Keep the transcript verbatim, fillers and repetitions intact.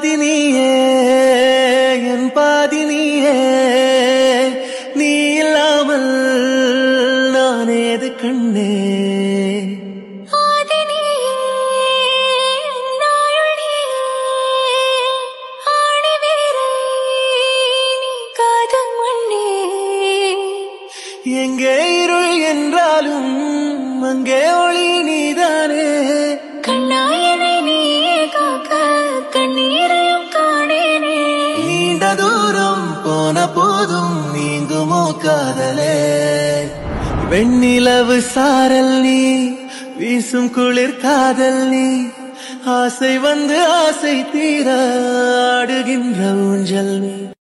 பாதி நீயே என் பாதி நீயே நீ இல்லாமல் நான் ஏது கண்ணே எங்கே இருள் என்றாலும் அங்கே ஒளி நீதானே கண்ணாயனை நீ காக்க கண்ணீரையும் காணேனே நீண்ட தூரம் போன போதும் நீங்குமோ காதலே வெண்ணிலவு சாரல் நீ வீசும் குளிர் காதல் நீ ஆசை வந்து ஆசை தீர ஆடுகின்ற ஊஞ்சல் நீ